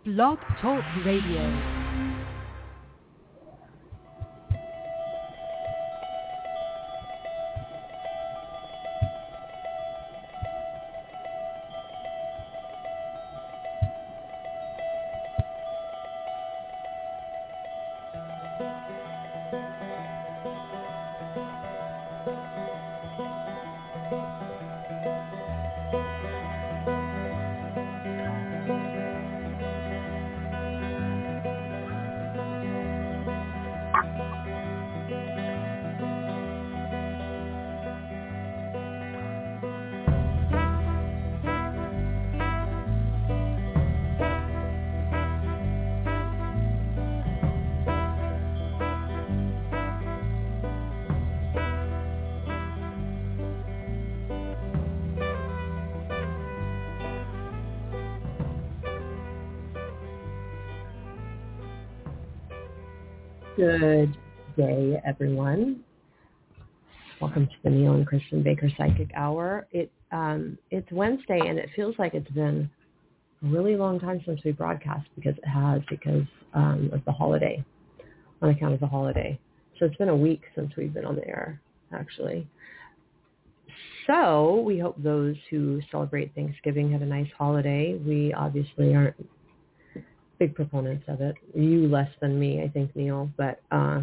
Blog Talk Radio. Good day, everyone. Welcome to the Neil and Kristen Baker Psychic Hour. It's Wednesday, and it feels like it's been a really long time since we broadcast because of the holiday, on account of the holiday. So it's been a week since we've been on the air, actually. So we hope those who celebrate Thanksgiving had a nice holiday. We obviously aren't big proponents of it. You less than me, I think, Neil. But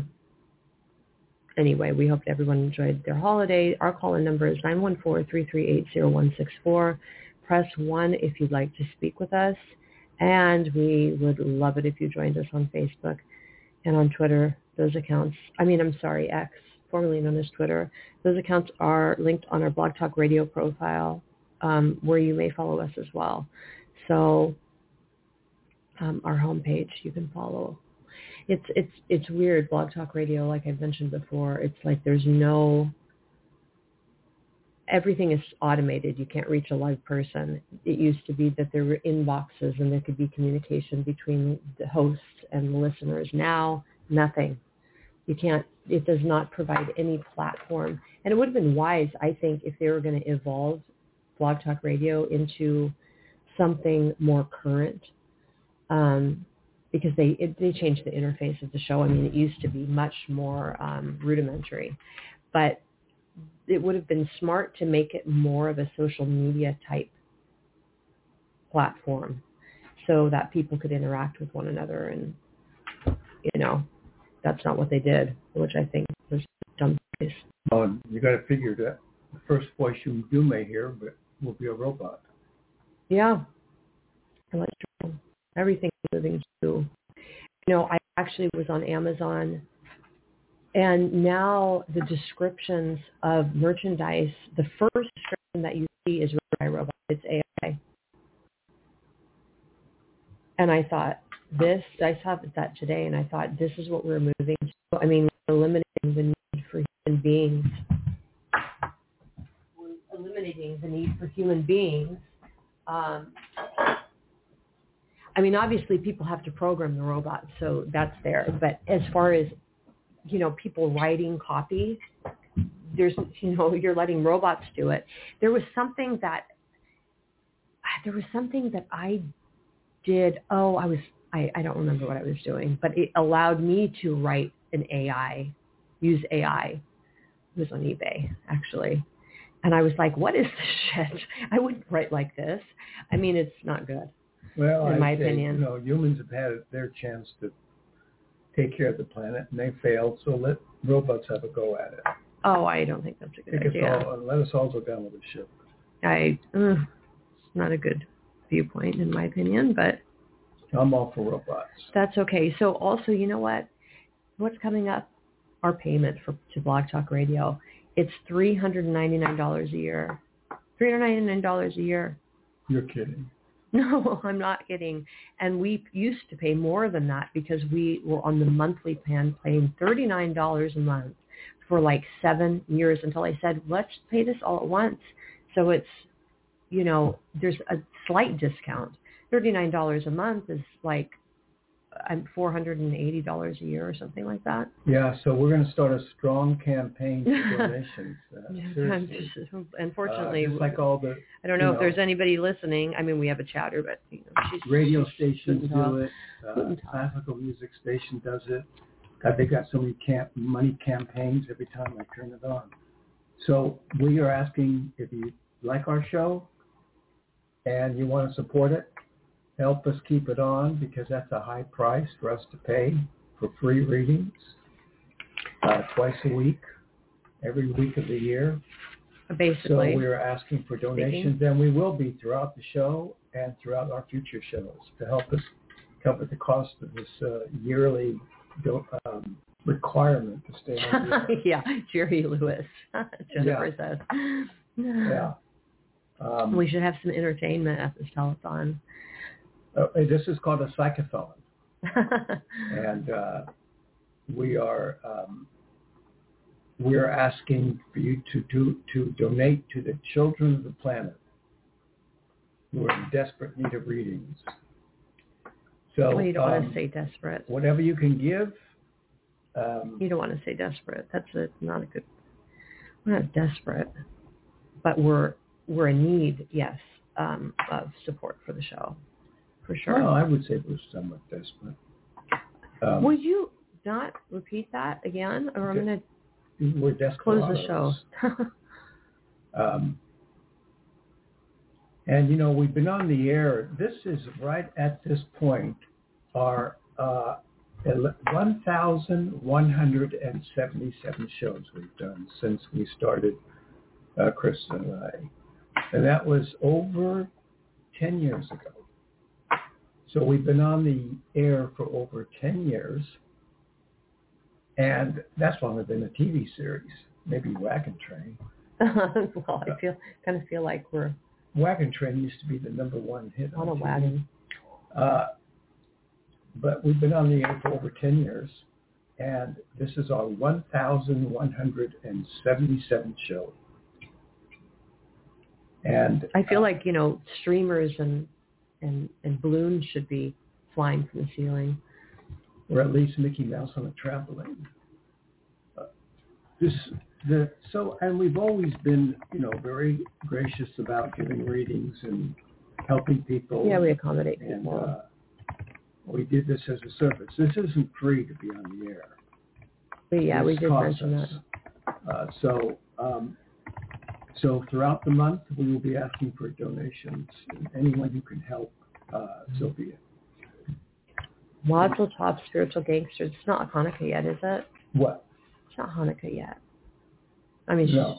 anyway, we hope everyone enjoyed their holiday. Our call-in number is 914-338-0164. Press 1 if you'd like to speak with us. And we would love it if you joined us on Facebook and on Twitter. X, formerly known as Twitter. Those accounts are linked on our Blog Talk Radio profile, where you may follow us as well. So our homepage you can follow. It's weird, Blog Talk Radio, like I've mentioned before. It's like everything is automated. You can't reach a live person. It used to be that there were inboxes and there could be communication between the hosts and the listeners. Now, nothing. It does not provide any platform. And it would have been wise, I think, if they were going to evolve Blog Talk Radio into something more current. Because they changed the interface of the show. I mean, it used to be much more rudimentary, but it would have been smart to make it more of a social media type platform so that people could interact with one another. And, that's not what they did, which I think was a dumb choice. Well, you got to figure that the first voice you may hear will be a robot. Yeah. Everything is moving to, I actually was on Amazon, and now the descriptions of merchandise, the first description that you see is written by robot. It's AI. And I thought, I saw that today, and I thought, this is what we're moving to. I mean, we're eliminating the need for human beings. We're eliminating the need for human beings. Obviously people have to program the robot, so that's there. But as far as, people writing copy, you're letting robots do it. There was something that I did. I don't remember what I was doing, but it allowed me to write use AI. It was on eBay, actually. And I was like, what is this shit? I wouldn't write like this. It's not good. Well, in my opinion, humans have had their chance to take care of the planet, and they failed. So let robots have a go at it. Oh, I don't think that's a good idea. Let us all go down with the ship. It's not a good viewpoint, in my opinion, but I'm all for robots. That's okay. So also, you know what? What's coming up? Our payment to Blog Talk Radio. It's $399 a year. $399 a year. You're kidding. No, I'm not kidding. And we used to pay more than that because we were on the monthly plan paying $39 a month for like 7 years until I said, let's pay this all at once. So it's, there's a slight discount. $39 a month is like $480 a year or something like that. Yeah, so we're going to start a strong campaign for donations. Seriously. Unfortunately, just like all the, I don't know if there's anybody listening. I mean, we have a chatter, but radio stations do it. Classical music station does it. God, they got so many money campaigns every time I turn it on. So we are asking if you like our show and you want to support it, help us keep it on, because that's a high price for us to pay for free readings twice a week, every week of the year. Basically. So we're asking for donations, and we will be throughout the show and throughout our future shows to help us cover the cost of this yearly requirement to stay on the air. Yeah, Jerry Lewis, Jennifer says. Yeah. We should have some entertainment at this telethon. This is called a psychothon. And we are asking for you to donate to the children of the planet who are in desperate need of readings. So well, you don't want to say desperate. Whatever you can give. You don't want to say desperate. Not a good. We're not desperate, but we're in need, yes, of support for the show, for sure. Well, I would say we're somewhat desperate. Would you not repeat that again, or I'm going we're to close the show. And we've been on the air. This is right at this point our 1,177 shows we've done since we started, Chris and I. And that was over 10 years ago. So we've been on the air for over 10 years. And that's longer than a TV series, maybe Wagon Train. Well, I kind of feel like we're... Wagon Train used to be the number one hit on a TV. wagon. But we've been on the air for over 10 years, and this is our 1,177 show. And I feel like, streamers and balloons should be flying from the ceiling. Or at least Mickey Mouse on a trampoline. And we've always been, very gracious about giving readings and helping people. Yeah, we accommodate people. We did this as a service. This isn't free to be on the air. But yeah, we did mention that. So throughout the month, we will be asking for donations. And anyone who can help, so be it. Mazel Tov, spiritual gangsters. It's not Hanukkah yet, is it? What? It's not Hanukkah yet. I mean, no.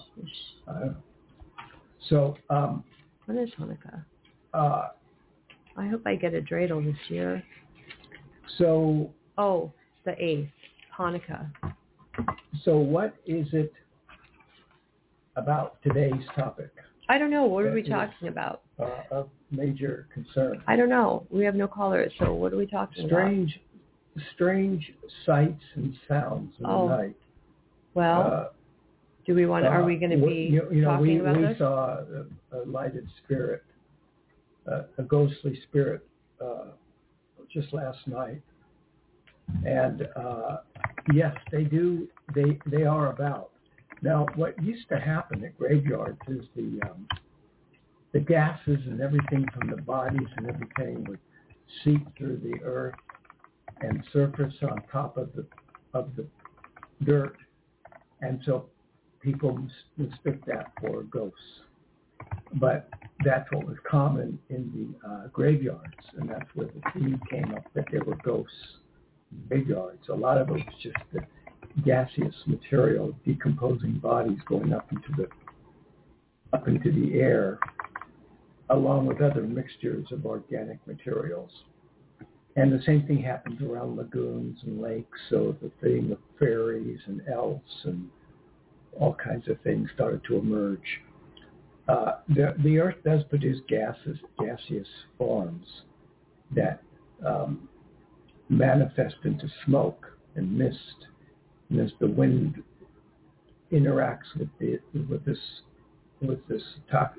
So, when is Hanukkah? I hope I get a dreidel this year. So. Oh, the 8th, Hanukkah. So what is it about today's topic? I don't know. What are we talking about? Of major concern. I don't know. We have no callers, so what are we talking about? Strange sights and sounds in the night. Well, do we want? Are we going to be talking about this? We saw a lighted spirit, a ghostly spirit, just last night, and yes, they do. They are about. Now, what used to happen at graveyards is the gases and everything from the bodies and everything would seep through the earth and surface on top of the dirt, and so people mistake that for ghosts. But that's what was common in the graveyards, and that's where the theme came up, that there were ghosts in graveyards. A lot of it was just the gaseous material, decomposing bodies going up into the air, along with other mixtures of organic materials. And the same thing happens around lagoons and lakes, so the thing of fairies and elves and all kinds of things started to emerge. The earth does produce gaseous forms that manifest into smoke and mist. And as the wind interacts with this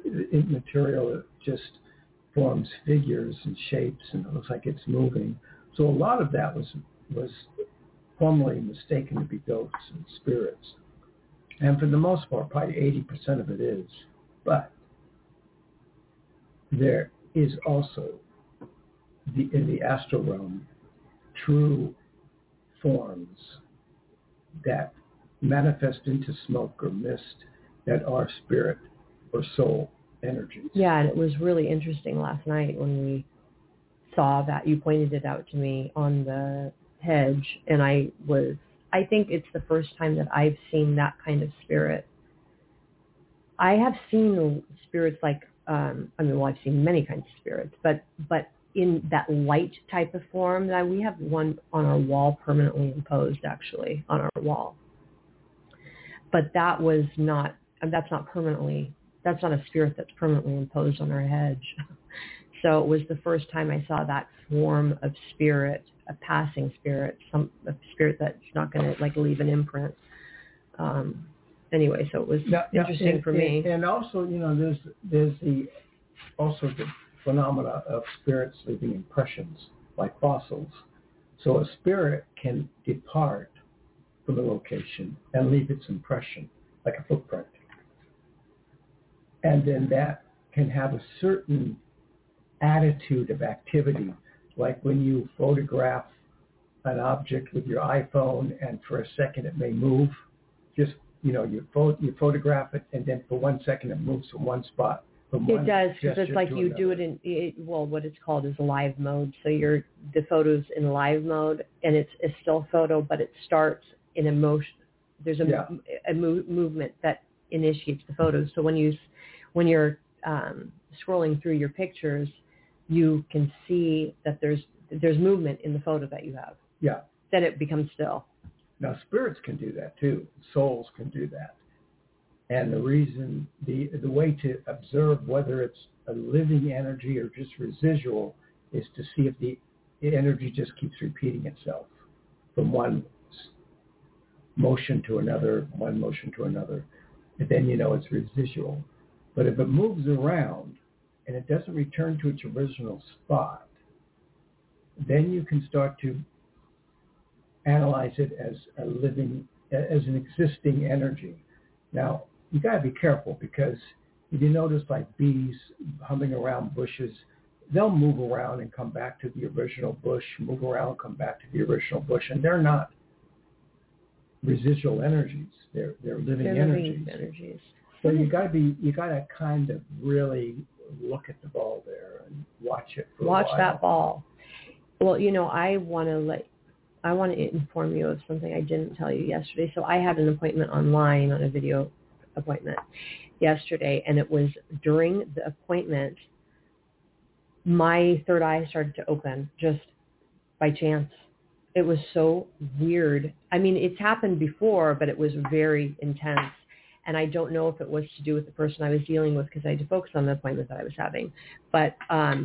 material, it just forms figures and shapes, and it looks like it's moving. So a lot of that was formerly mistaken to be ghosts and spirits. And for the most part, probably 80% of it is. But there is also, in the astral realm, true forms that manifest into smoke or mist that are spirit or soul energies. Yeah, and it was really interesting last night when we saw that. You pointed it out to me on the hedge, and I think it's the first time that I've seen that kind of spirit. I have seen spirits like, I've seen many kinds of spirits, but in that light type of form, that we have one on our wall permanently imposed, actually, on our wall. But that's not a spirit that's permanently imposed on our hedge. So it was the first time I saw that form of spirit, a passing spirit, a spirit that's not going to leave an imprint. Anyway, so it was interesting for me. And also, there's the phenomena of spirits leaving impressions, like fossils. So a spirit can depart from a location and leave its impression, like a footprint. And then that can have a certain attitude of activity, like when you photograph an object with your iPhone and for a second it may move. Just, you photograph it and then for 1 second it moves from one spot. It does, because it's like you do it in, what it's called is live mode. So the photo's in live mode, and it's a still photo, but it starts in a motion. There's a movement that initiates the photos. So when you're scrolling through your pictures, you can see that there's movement in the photo that you have. Yeah. Then it becomes still. Now spirits can do that too. Souls can do that. And the reason, the way to observe whether it's a living energy or just residual is to see if the energy just keeps repeating itself from one motion to another, one motion to another. And then it's residual. But if it moves around and it doesn't return to its original spot, then you can start to analyze it as as an existing energy. Now, you got to be careful, because if you notice like bees humming around bushes, they'll move around and come back to the original bush, move around, come back to the original bush, and they're not residual energies. They're living energies. So you got to kind of really look at the ball there and watch it for a while. Watch that ball. Well, I want to inform you of something I didn't tell you yesterday. So I had an appointment online, on a video appointment yesterday, and it was during the appointment, my third eye started to open just by chance. It was so weird. I mean, it's happened before, but it was very intense. And I don't know if it was to do with the person I was dealing with, because I had to focus on the appointment that I was having. But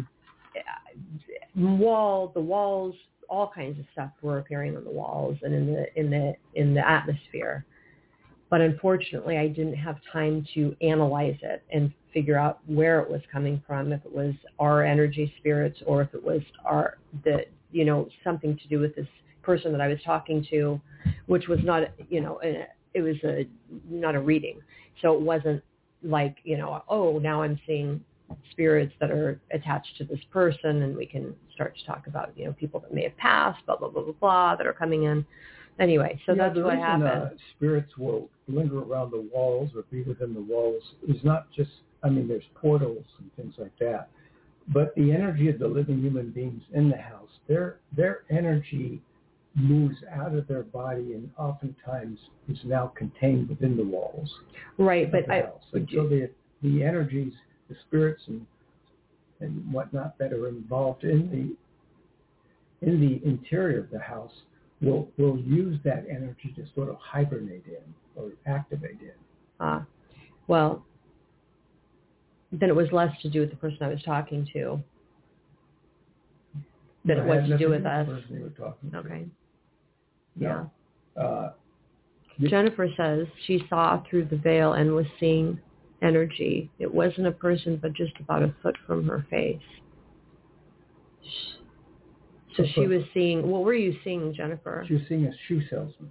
the walls, all kinds of stuff were appearing on the walls and in the atmosphere. But unfortunately, I didn't have time to analyze it and figure out where it was coming from, if it was our energy spirits or if it was something to do with this person that I was talking to, which was not, it was not a reading. So it wasn't like, now I'm seeing spirits that are attached to this person, and we can start to talk about, people that may have passed, blah, blah, blah, blah, blah, that are coming in. Anyway, so that's what happened. Spirits will linger around the walls or be within the walls. It's not just, there's portals and things like that. But the energy of the living human beings in the house, their energy moves out of their body and oftentimes is now contained within the walls. Right, but so the energies, the spirits and whatnot that are involved in the interior of the house will use that energy to sort of hibernate in or activate in. Well, then it was less to do with the person I was talking to than it was to do with us. The person you were talking to. Okay. No. Yeah. Jennifer says she saw through the veil and was seeing energy. It wasn't a person, but just about a foot from her face. So she was seeing, what were you seeing, Jennifer? She was seeing a shoe salesman.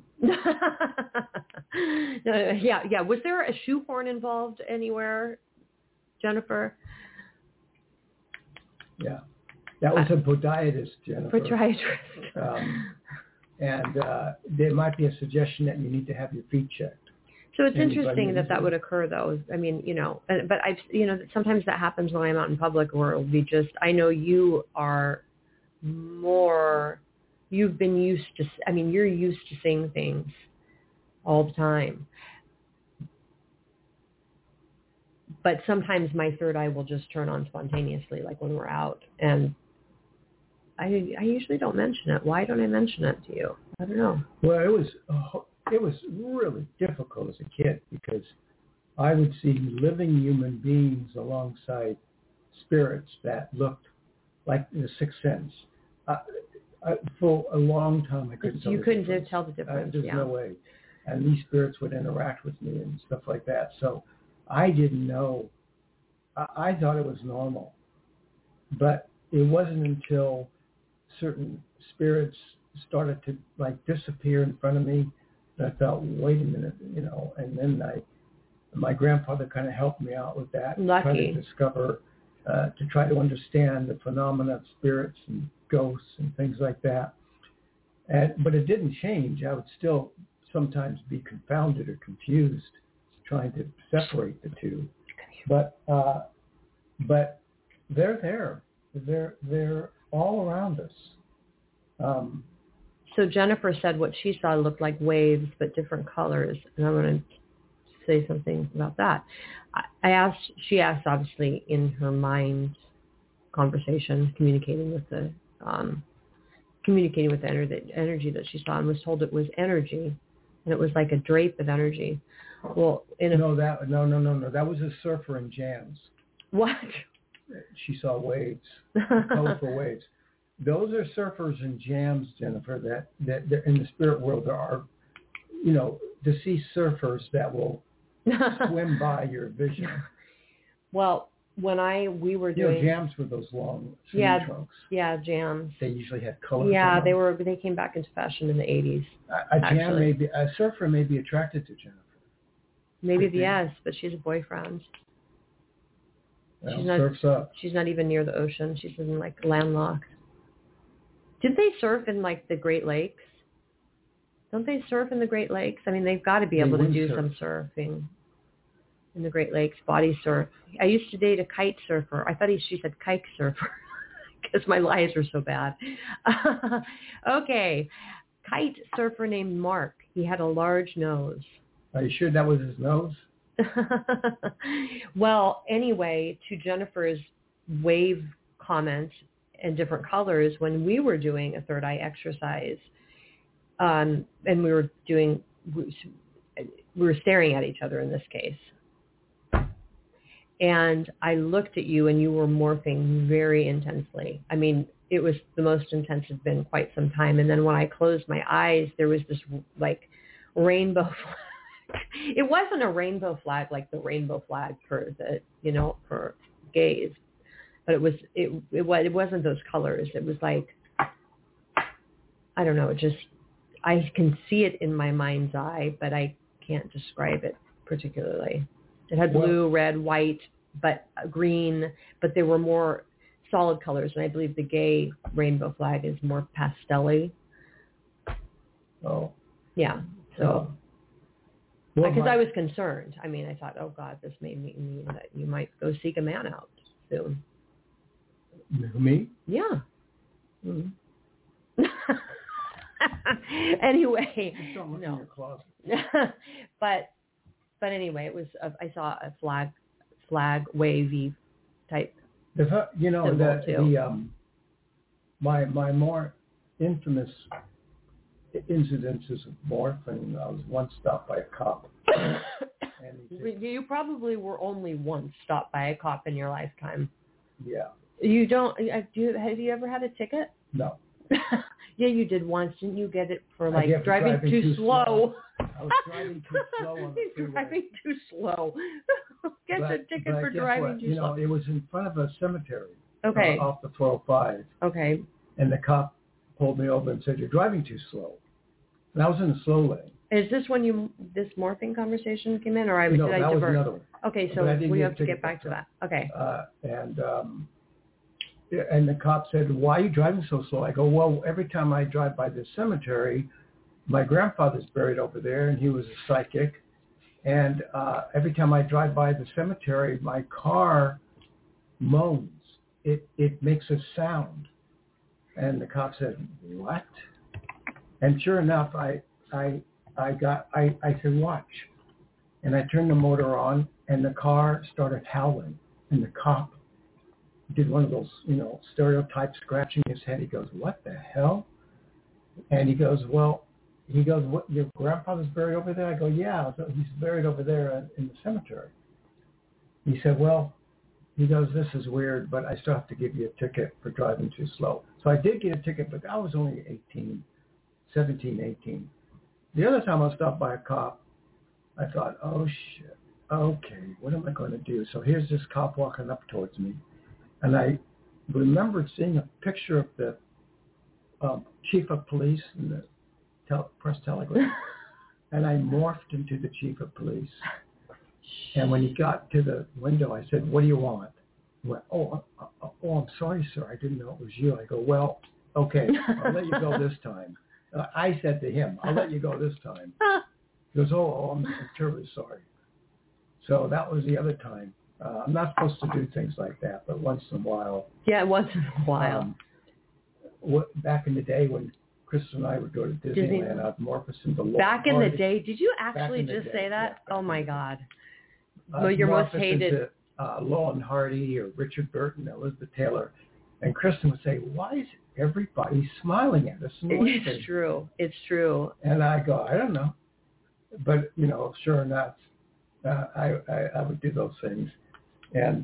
Yeah. Was there a shoehorn involved anywhere, Jennifer? Yeah. That was a podiatrist, Jennifer. Podiatrist. And there might be a suggestion that you need to have your feet checked. So it's interesting that would occur, though. I mean, but sometimes that happens when I'm out in public, or it'll be just, I know you are you've been used to, you're used to seeing things all the time. But sometimes my third eye will just turn on spontaneously, like when we're out. And I usually don't mention it. Why don't I mention it to you? I don't know. Well, it was really difficult as a kid because I would see living human beings alongside spirits that looked like the Sixth Sense. For a long time, I couldn't tell the difference. You couldn't tell the difference, There's no way. And these spirits would interact with me and stuff like that. So I didn't know. I thought it was normal. But it wasn't until certain spirits started to disappear in front of me that I thought, wait a minute, and then my grandfather kind of helped me out with that. Lucky. Try to discover, to try to understand the phenomena of spirits and ghosts and things like that. But it didn't change. I would still sometimes be confounded or confused trying to separate the two. But they're there. They're all around us. So Jennifer said what she saw looked like waves, but different colors. And I'm going to say something about that. She asked, obviously, in her mind conversation, communicating with the energy that she saw, and was told it was energy, and it was like a drape of energy. Well, no. That was a surfer in jams. What? She saw waves, colorful waves. Those are surfers in jams, Jennifer. That in the spirit world there are, deceased surfers that will swim by your vision. Well, when we were doing jams were those long swimming trunks. Yeah, jams. They usually had colors. Yeah, they came back into fashion in the 80s. A surfer may be attracted to Jennifer. Maybe yes, but she's a boyfriend. Well, surf's up. She's not even near the ocean. She's in landlocked. Did they surf in the Great Lakes? Don't they surf in the Great Lakes? They've got to be able to do some surfing in the Great Lakes, body surf. I used to date a kite surfer. I thought she said kite surfer because my lies are so bad. Okay. Kite surfer named Mark. He had a large nose. Are you sure that was his nose? Well, anyway, to Jennifer's wave comment and different colors, when we were doing a third eye exercise, and we were staring at each other in this case. And I looked at you and you were morphing very intensely. It was the most intense it's been quite some time. And then when I closed my eyes, there was this rainbow flag. It wasn't a rainbow flag like the rainbow flag for gays, but it wasn't those colors. It was I don't know. I can see it in my mind's eye, but I can't describe it particularly. It had blue, red, white, but green, but they were more solid colors. And I believe the gay rainbow flag is more pastel-y. Oh. Yeah. So. Because I was concerned. I thought, oh, God, this may mean that you might go seek a man out soon. Me? Yeah. Mm-hmm. Anyway. Just don't look in your closet. But anyway, it was. I saw a flag wavy type. My more infamous incidences of morphing. I was once stopped by a cop. You probably were only once stopped by a cop in your lifetime. Yeah. You don't? Have you ever had a ticket? No. Yeah, you did once. Didn't you get it for driving too slow? I was driving too slow on the freeway. Driving too slow. Get the ticket for driving too slow. It was in front of a cemetery. Okay. Off the 405. Okay. And the cop pulled me over and said, "You're driving too slow." And I was in the slow lane. Is this when this morphing conversation came in, or No, did I that was divert? another one. Okay, so we have to get back to that. Okay. And the cop said, "Why are you driving so slow?" I go, "Well, every time I drive by this cemetery, my grandfather's buried over there, and he was a psychic. And every time I drive by the cemetery, my car moans. It makes a sound." And the cop said, "What?" And sure enough, I said, "Watch." And I turned the motor on, and the car started howling. And the cop did one of those, stereotype scratching his head. He goes, "What the hell?" And he goes, "What, your grandfather's buried over there?" I go, "Yeah, he's buried over there in the cemetery." He said, he goes, "This is weird, but I still have to give you a ticket for driving too slow." So I did get a ticket, but I was only 17, 18. The other time I stopped by a cop, I thought, "Oh, shit. Okay, what am I going to do?" So here's this cop walking up towards me. And I remembered seeing a picture of the chief of police in the press telegram. And I morphed into the chief of police. And when he got to the window, I said, "What do you want?" He went, oh, I'm sorry, sir. I didn't know it was you." I go, "Well, okay, I'll let you go this time." I said to him, "I'll let you go this time." He goes, "Oh, I'm terribly sorry." So that was the other time. I'm not supposed to do things like that, but once in a while. Yeah, once in a while. Back in the day when Chris and I would go to Disneyland, I'd morph us into Laurel Back in Hardy. the day? Did you actually just say that? Yeah, oh, my God. Well, your most hated. Into, Laurel Hardy or Richard Burton, Elizabeth Taylor. And Kristen would say, "Why is everybody smiling at us?" It's true. It's true. And I go, "I don't know." But, sure enough, I would do those things. And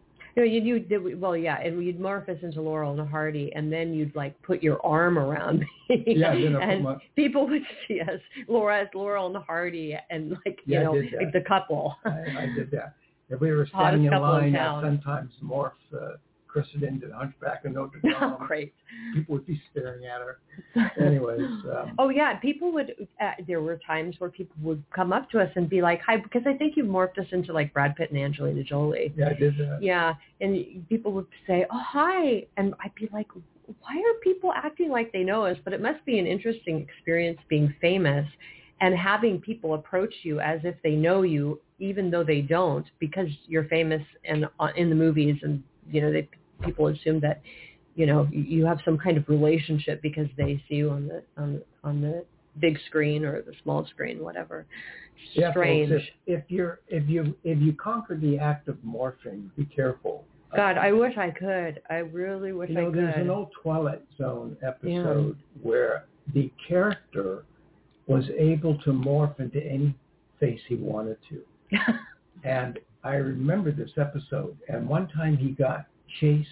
you did well, yeah, and you'd morph us into Laurel and Hardy, and then you'd put your arm around me. Yeah, and people would see us, Laurel and Hardy, and the couple. I did that. If we were standing in line, I'd sometimes morph Kristen into the Hunchback of Notre Dame. Oh, great! People would be staring at her. Anyways. Oh yeah, people would. There were times where people would come up to us and be like, "Hi," because I think you morphed us into Brad Pitt and Angelina Jolie. Yeah, I did that. Yeah, and people would say, "Oh, hi," and I'd be like, "Why are people acting like they know us?" But it must be an interesting experience being famous and having people approach you as if they know you, even though they don't, because you're famous and in the movies, and people assume that you have some kind of relationship because they see you on the big screen or the small screen, whatever. Yeah, strange. Folks, if you conquer the act of morphing, be careful. God, I wish I could. I really wish I could. There's an old Twilight Zone episode where the character was able to morph into any face he wanted to. And I remember this episode, and one time he got chased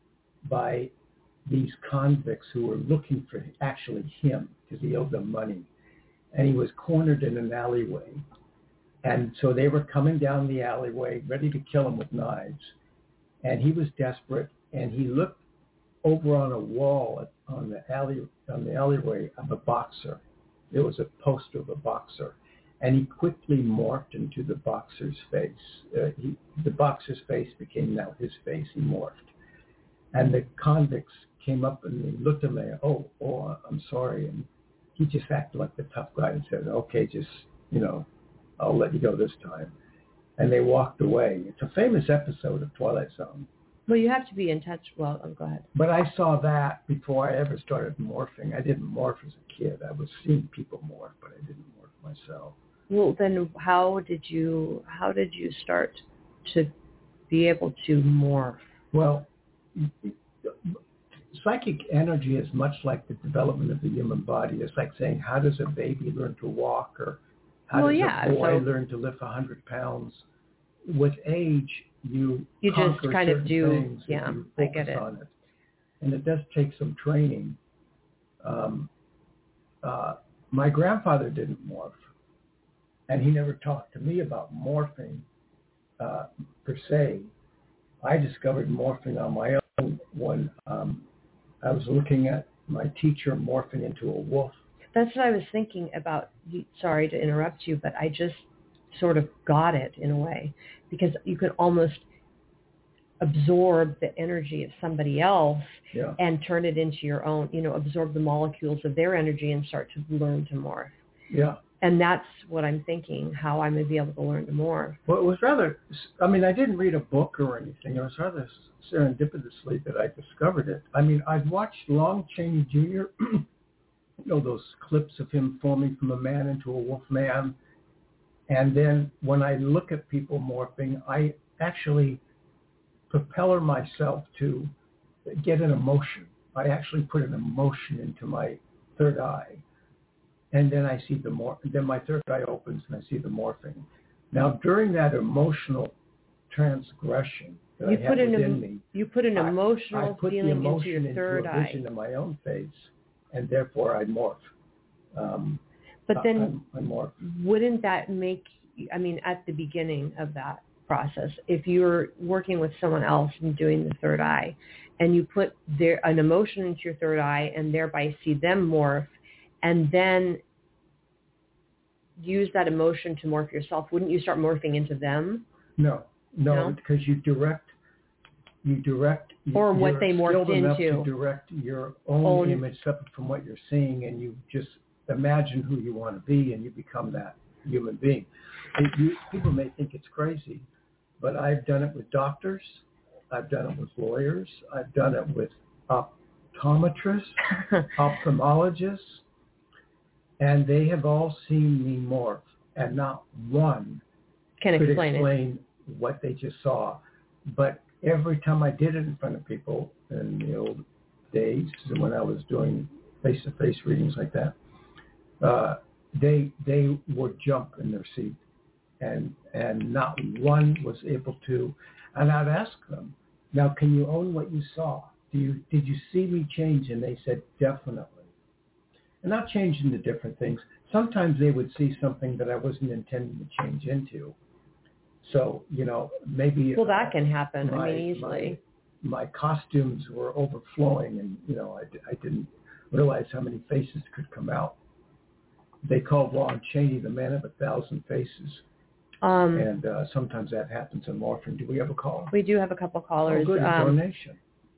by these convicts who were looking for actually him because he owed them money. And he was cornered in an alleyway. And so they were coming down the alleyway, ready to kill him with knives. And he was desperate, and he looked over on a wall on the alleyway of a boxer. There was a poster of a boxer. And he quickly morphed into the boxer's face. The boxer's face became now his face. He morphed. And the convicts came up and they looked at him and, oh, I'm sorry. And he just acted like the tough guy and said, "Okay, just, I'll let you go this time." And they walked away. It's a famous episode of Twilight Zone. Well, you have to be in touch. Well, go ahead. But I saw that before I ever started morphing. I didn't morph as a kid. I was seeing people morph, but I didn't morph myself. Well, then how did you start to be able to morph? Well, psychic energy is much like the development of the human body. It's like saying, how does a baby learn to walk, or how does a boy learn to lift 100 pounds? With age, you just kind of do things. Yeah, you I get it. On it. And it does take some training. My grandfather didn't morph, and he never talked to me about morphing per se. I discovered morphing on my own when I was looking at my teacher morphing into a wolf. That's what I was thinking about. Sorry to interrupt you, but I just sort of got it in a way, because you could almost absorb the energy of somebody else and turn it into your own, absorb the molecules of their energy and start to learn to morph. Yeah. And that's what I'm thinking, how I'm going to be able to learn to morph. Well, it was rather, I didn't read a book or anything. It was rather serendipitously that I discovered it. I'd watched Lon Chaney Jr., those clips of him forming from a man into a wolf man. And then when I look at people morphing, I actually propeller myself to get an emotion. I actually put an emotion into my third eye. And then I see then my third eye opens and I see the morphing. Now, during that emotional transgression that I have within me, you put an emotional feeling into your third eye. I put the emotion into a vision of my own face, and therefore I morph. But then, I morph. Wouldn't that make? At the beginning of that process, if you're working with someone else and doing the third eye, and you put an emotion into your third eye, and thereby see them morph, and then use that emotion to morph yourself, wouldn't you start morphing into them? No, because you direct, or what they morphed into. To direct your own image separate from what you're seeing, and you just imagine who you want to be, and you become that human being. People may think it's crazy, but I've done it with doctors, I've done it with lawyers, I've done it with optometrists, ophthalmologists, and they have all seen me morph, and not one could explain what they just saw. But every time I did it in front of people in the old days, when I was doing face-to-face readings like that, they would jump in their seat, and not one was able to. And I'd ask them, now, can you own what you saw? Did you see me change? And they said, definitely. And not change into different things. Sometimes they would see something that I wasn't intending to change into. So, maybe... Well, that can happen, easily. My costumes were overflowing, and, I didn't realize how many faces could come out. They called Lon Chaney the man of 1,000 faces. And sometimes that happens in morphing. Do we have a call? We do have a couple callers. Oh, good, a donation.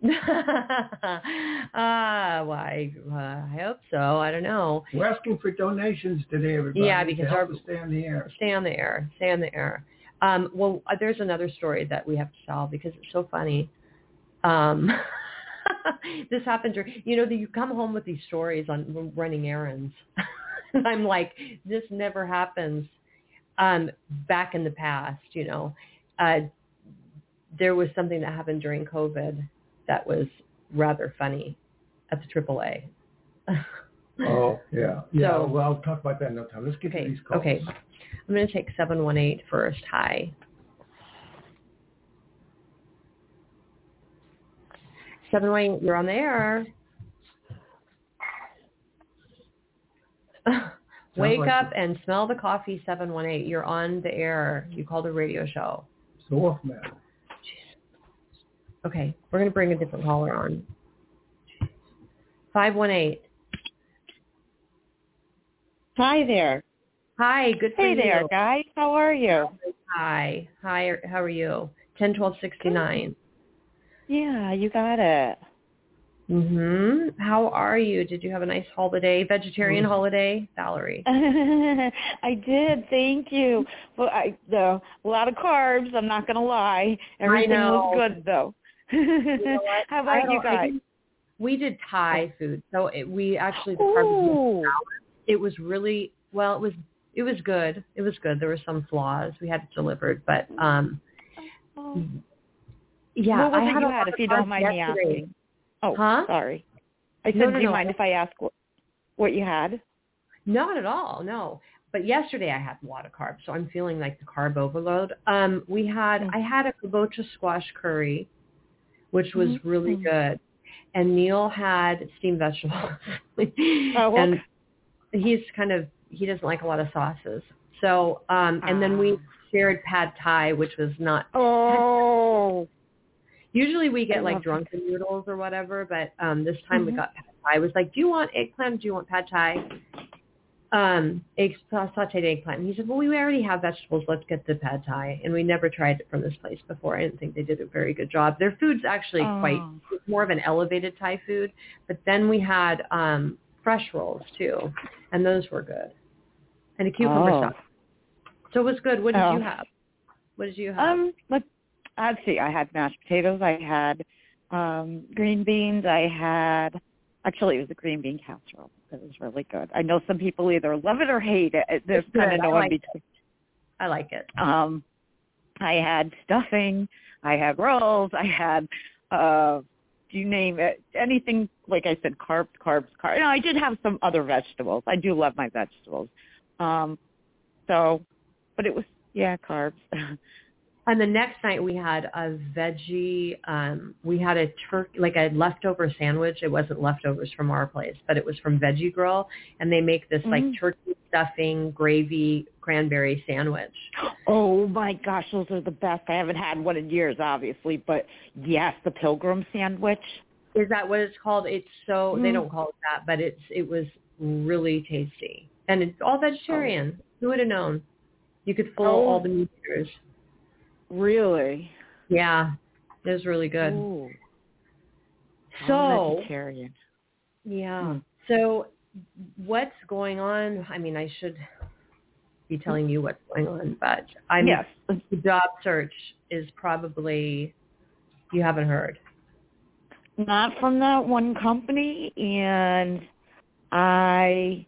I hope so. I don't know. We're asking for donations today, everybody. Yeah, because to help us stay on the air. Stay on the air. Well, there's another story that we have to solve because it's so funny. This happened during, you come home with these stories on running errands. And I'm like, this never happens. Back in the past, there was something that happened during COVID that was rather funny at the AAA. Oh, yeah. So, well, I'll talk about that another time. Let's get to these calls. Okay. I'm going to take 718 first. Hi. 718, you're on the air. Wake up and smell the coffee, 718. You're on the air. You called a radio show. It's the Wolfman. Okay, we're going to bring a different caller on. 518. Hi there. Hi, good for you. Hey there, guys. How are you? Hi, how are you? 101269. Yeah, you got it. How are you? Did you have a nice holiday, vegetarian holiday, Valerie? I did, thank you. Well, a lot of carbs, I'm not going to lie. Everything was good, though. How about you guys? We did Thai food, so we actually the carbs. It was really it was good. It was good. There were some flaws. We had it delivered, but yeah. What was it you had, if you don't mind me asking? Oh, sorry. I said, do you mind if I ask what you had? Not at all, no. But yesterday I had a lot of carbs, so I'm feeling like the carb overload. I had a kabocha squash curry, which was really good. And Neil had steamed vegetables. And he doesn't like a lot of sauces. So, and then we shared pad thai, which was not. Oh. Usually we get like drunken noodles or whatever, but this time we got pad I was like, do you want eggplant? Do you want pad thai? Sauteed eggplant. And he said, well, we already have vegetables. Let's get the pad thai. And we never tried it from this place before. I didn't think they did a very good job. Their food's actually it's more of an elevated Thai food. But then we had fresh rolls too, and those were good. And a cucumber sauce. So it was good. What did you have? What did you have? Let's see. I had mashed potatoes. I had green beans. Actually, it was a green bean casserole. It was really good. I know some people either love it or hate it. There's kind of no in between. I like it. I had stuffing. I had rolls. I had, you name it, anything, like I said, carbs. No, I did have some other vegetables. I do love my vegetables. But it was, carbs. And the next night we had a veggie, we had a turkey, like a leftover sandwich. It wasn't leftovers from our place, but it was from Veggie Grill. And they make this like turkey stuffing, gravy, cranberry sandwich. Oh my gosh, those are the best. I haven't had one in years, obviously, but yes, the Pilgrim sandwich. Is that what it's called? It's so, they don't call it that, but it was really tasty. And it's all vegetarian. Who would have known? You could fool all the meat eaters. Really? Yeah, it was really good. Ooh. So, vegetarian. Yeah. So, what's going on? I mean, I should be telling you what's going on, but the job search is probably, you haven't heard. Not from that one company, and I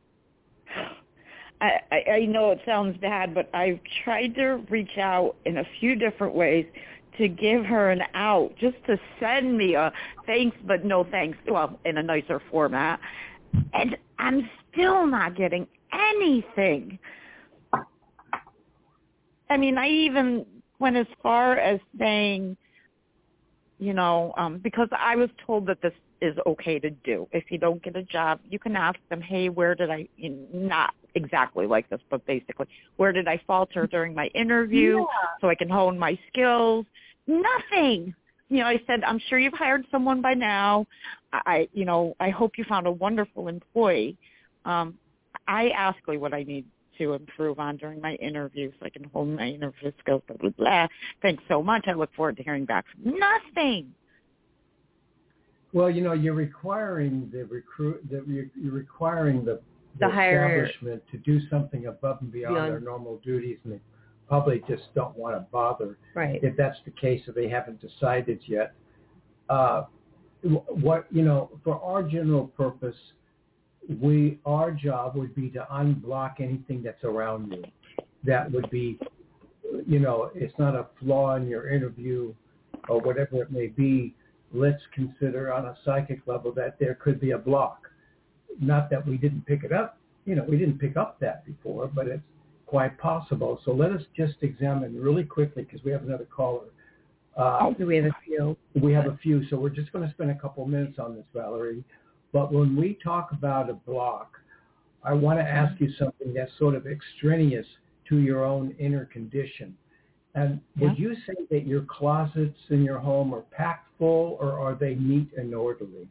know it sounds bad, but I've tried to reach out in a few different ways to give her an out, just to send me a thanks but no thanks, well, in a nicer format. And I'm still not getting anything. I mean, I even went as far as saying, because I was told that this is okay to do. If you don't get a job, you can ask them, hey, where did I, not exactly like this, but basically, where did I falter during my interview so I can hone my skills? Nothing. I said, I'm sure you've hired someone by now. I hope you found a wonderful employee. I asked her what I need to improve on during my interview so I can hone my interview skills, blah, blah, blah. Thanks so much. I look forward to hearing back from Nothing. Well, you're requiring the establishment to do something above and beyond their normal duties, and they probably just don't want to bother. Right. If that's the case, if they haven't decided yet. For our general purpose, our job would be to unblock anything that's around you. That would be, it's not a flaw in your interview or whatever it may be. Let's consider on a psychic level that there could be a block. Not that we didn't pick it up. We didn't pick up that before, but it's quite possible. So let us just examine really quickly, because we have another caller. We have a few. We have a few, so we're just going to spend a couple minutes on this, Valerie. But when we talk about a block, I want to ask you something that's sort of extraneous to your own inner condition. And would you say that your closets in your home are packed full, or are they neat and orderly?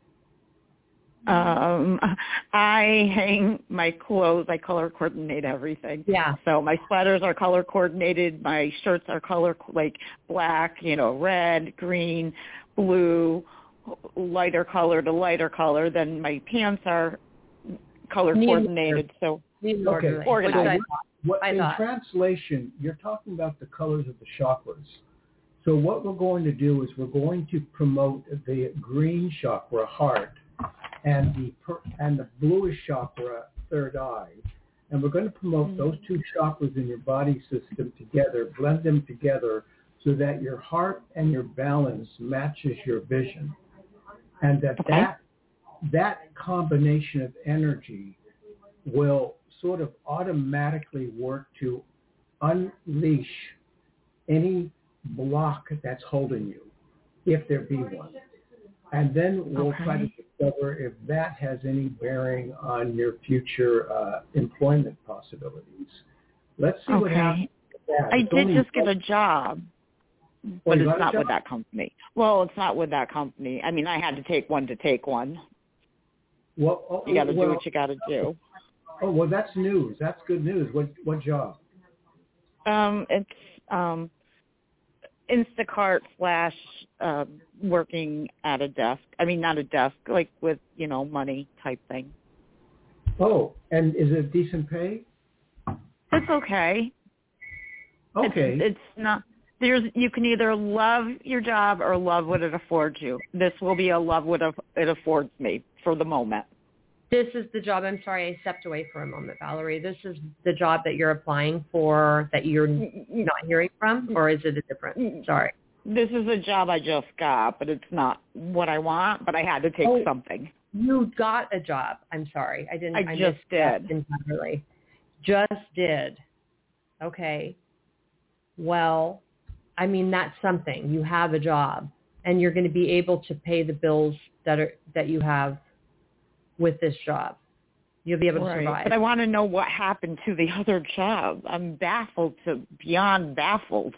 I hang my clothes. I color coordinate everything. Yeah. So my sweaters are color coordinated. My shirts are color like black, red, green, blue, lighter color to lighter color. Then my pants are color coordinated. So organized. In translation, you're talking about the colors of the chakras. So what we're going to do is we're going to promote the green chakra, heart, and the bluish chakra, third eye. And we're going to promote those two chakras in your body system together, blend them together so that your heart and your balance matches your vision. And that combination of energy will sort of automatically work to unleash any block that's holding you, if there be one. And then we'll try to discover if that has any bearing on your future employment possibilities. Let's see what happens with that. I did just get a job, but it's not with that company. Well, it's not with that company. I mean, I had to take one to take one. Well, You got to do what you got to do. Oh, well, that's news. That's good news. What job? It's Instacart / working at a desk. I mean, not a desk, like with, money type thing. Oh, and is it decent pay? It's okay. Okay. It's not. You can either love your job or love what it affords you. This will be a love what it affords me for the moment. This is the job. I'm sorry, I stepped away for a moment, Valerie. This is the job that you're applying for that you're not hearing from, or is it a different? Sorry. This is a job I just got, but it's not what I want, but I had to take something. You got a job. I'm sorry. I just did. Entirely. Just did. Okay. Well, I mean, that's something. You have a job, and you're going to be able to pay the bills that you have with this job. You'll be able to survive. But I want to know what happened to the other job. I'm beyond baffled.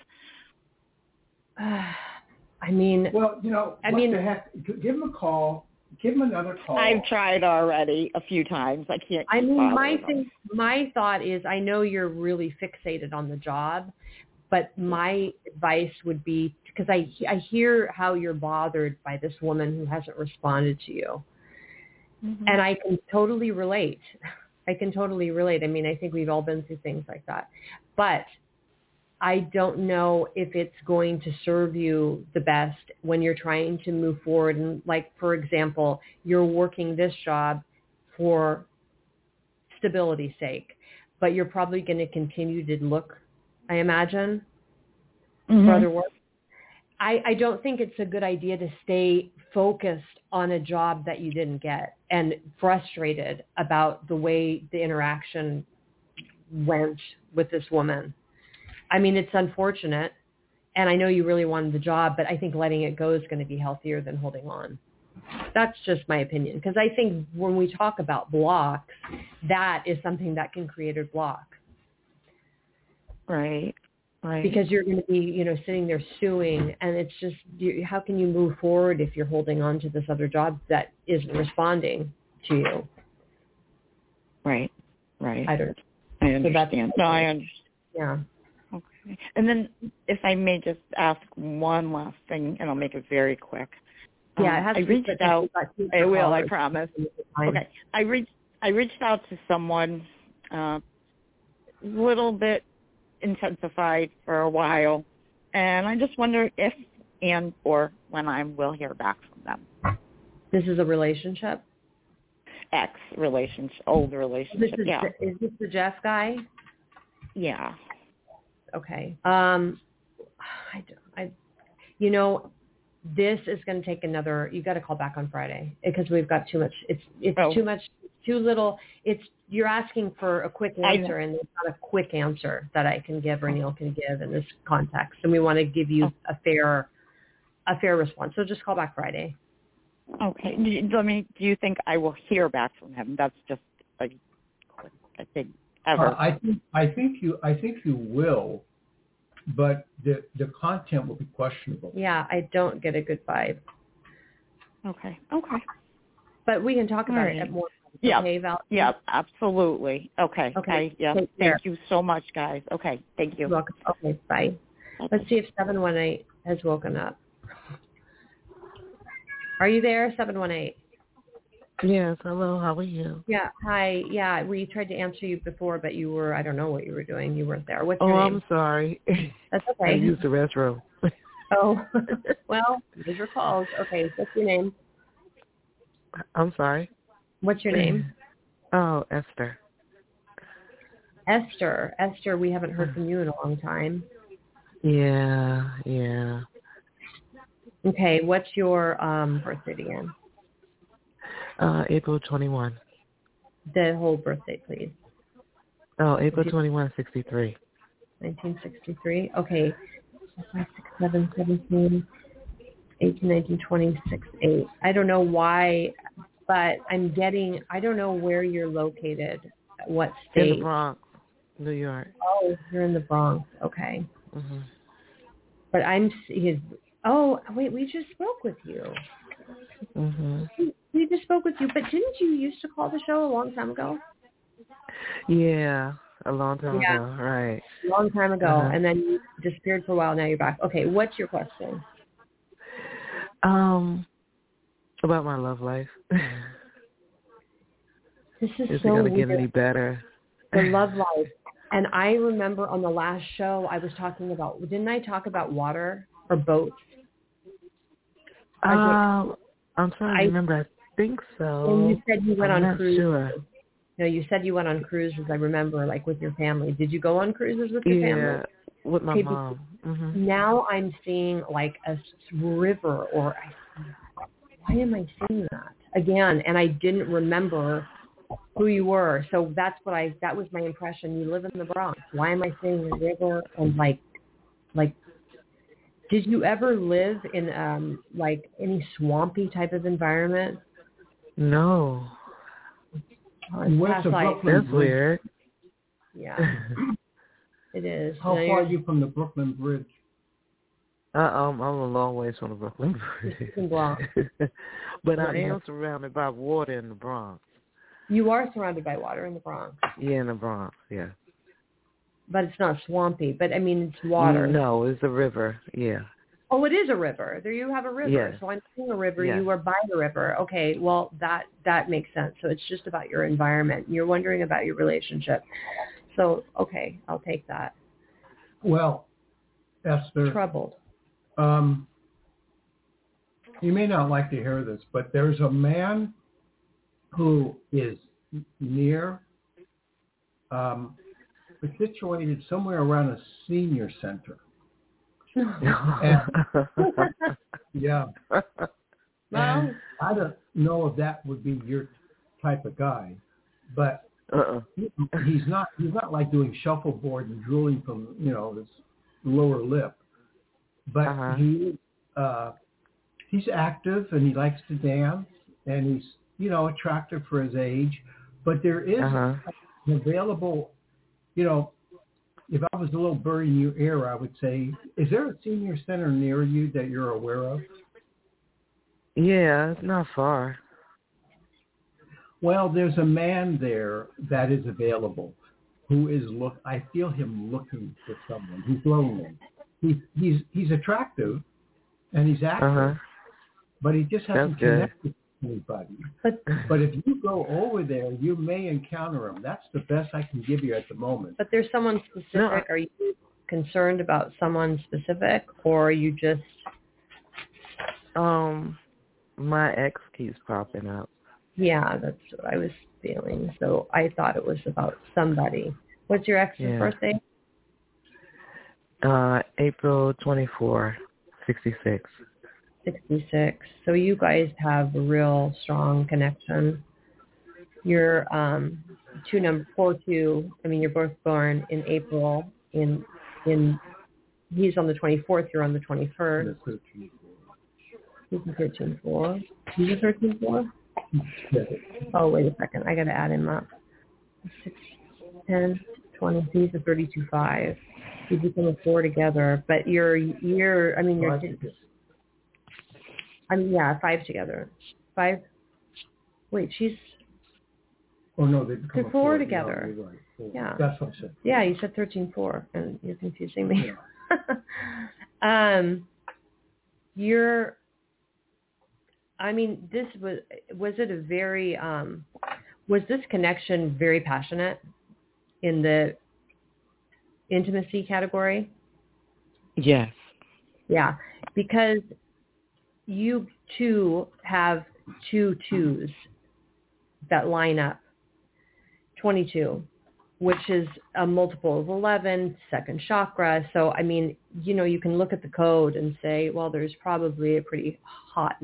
I mean, well, the heck? Give him a call. Give him another call. I've tried already a few times. I can't. I mean, my thought is, I know you're really fixated on the job, but my advice would be, because I hear how you're bothered by this woman who hasn't responded to you. Mm-hmm. And I can totally relate. I mean, I think we've all been through things like that. But I don't know if it's going to serve you the best when you're trying to move forward. And like, for example, you're working this job for stability's sake, but you're probably going to continue to look, I imagine, for other work. I don't think it's a good idea to stay focused on a job that you didn't get and frustrated about the way the interaction went with this woman. I mean, it's unfortunate, and I know you really wanted the job, but I think letting it go is going to be healthier than holding on. That's just my opinion, because I think when we talk about blocks, that is something that can create a block. Right. Because you're going to be, sitting there stewing, and it's just, how can you move forward if you're holding on to this other job that isn't responding to you? Right. I don't. I understand. So I understand. Yeah. Okay. And then, if I may just ask one last thing, and I'll make it very quick. Yeah, it has I to be reached out. I will. I promise. Okay. I reached out to someone, a little bit intensified for a while, and I just wonder if and or when I will hear back from them. This is a relationship? Old relationship. Is this the Jeff guy? Yeah. Okay. This is going to take another. You got to call back on Friday because we've got too much. It's too much. Too little. You're asking for a quick answer, and there's not a quick answer that I can give or Neil can give in this context. And we want to give you a fair response. So just call back Friday. Okay. Do you think I will hear back from him? That's just I think ever. I think you will, but the content will be questionable. Yeah, I don't get a good vibe. Okay. But we can talk about it more. Yeah. Okay, Val? Yeah, absolutely. Okay. Okay. Thank you so much, guys. Okay. Thank you. You're welcome. Okay, bye. Okay. Let's see if 718 has woken up. Are you there, 718? Yes. Hello. How are you? Yeah. Hi. Yeah, we tried to answer you before, but you were, I don't know what you were doing. You weren't there. What's your name? I'm sorry. That's okay. I used the restroom. Oh, well, these are calls. Okay. What's your name? I'm sorry. What's your name? Oh, Esther. Esther, we haven't heard from you in a long time. Yeah. Okay, what's your birthday again? April 21. The whole birthday, please. Oh, April 21, 63. 1963. Okay. 5, 6, 7, 17, 18, 19, 20, 6, 8. I don't know why, but I don't know where you're located, what state. In the Bronx, New York. Oh, you're in the Bronx. Okay. Mm-hmm. But wait, we just spoke with you. Mm-hmm. We just spoke with you, but didn't you used to call the show a long time ago? Yeah, a long time ago, right. A long time ago, and then you disappeared for a while, now you're back. Okay, what's your question? About my love life. This is it so going to weird. get any better? The love life. And I remember on the last show I was talking about, didn't I talk about water or boats? I'm trying to remember. I think so. And you said you went on cruises. Sure. No, you said you went on cruises, I remember, like with your family. Did you go on cruises with your family? Yeah, with my mom. Mm-hmm. Now I'm seeing like a river or why am I seeing that again? And I didn't remember who you were. So that was my impression. You live in the Bronx. Why am I seeing a river and like, did you ever live in like any swampy type of environment? No. West of Brooklyn That's Bridge. weird. Yeah, it is. How far are you from the Brooklyn Bridge? I'm a long ways from the Brooklyn Bridge. But I am surrounded by water in the Bronx. You are surrounded by water in the Bronx. Yeah, in the Bronx, yeah. But it's not swampy. But, I mean, it's water. No, it's a river, yeah. Oh, it is a river. There you have a river. Yes. So I'm seeing a river. Yes. You are by the river. Okay, well, that makes sense. So it's just about your environment. You're wondering about your relationship. So, okay, I'll take that. Well, Esther. Troubled. You may not like to hear this, but there's a man who is near, situated somewhere around a senior center. And, yeah. And I don't know if that would be your type of guy, but he's not like doing shuffleboard and drooling from, his lower lip. But he's active and he likes to dance and he's, attractive for his age. But there is available, if I was a little bird in your ear, I would say, is there a senior center near you that you're aware of? Yeah, it's not far. Well, there's a man there that is available who is I feel him looking for someone. He's lonely. He's attractive and he's active, but he just hasn't connected with anybody. But if you go over there, you may encounter him. That's the best I can give you at the moment. But there's someone specific. No. Are you concerned about someone specific, or are you just? My ex keeps popping up. Yeah, that's what I was feeling. So I thought it was about somebody. What's your ex's birthday? April 24, 66. 66. So you guys have a real strong connection. You're 4-2. I mean, you're both born in April. In he's on the 24th. You're on the 21st. He's a 13-4. He's a 13-4. Oh, wait a second. I got to add him up. 6, 10, 20. He's a 32-5. You become a 4 together, but you're 5 together. 5. Wait, she's. Oh no, they become they're 4 together. Yeah, right. 4. Yeah, that's what I said. Yeah, you said 13-4, and you're confusing me. Yeah. You're. I mean, this was it a very was this connection very passionate in the intimacy category? Yes. Yeah, because you two have 2 2s that line up. 22, which is a multiple of 11, second chakra. So, I mean, you can look at the code and say, well, there's probably a pretty hot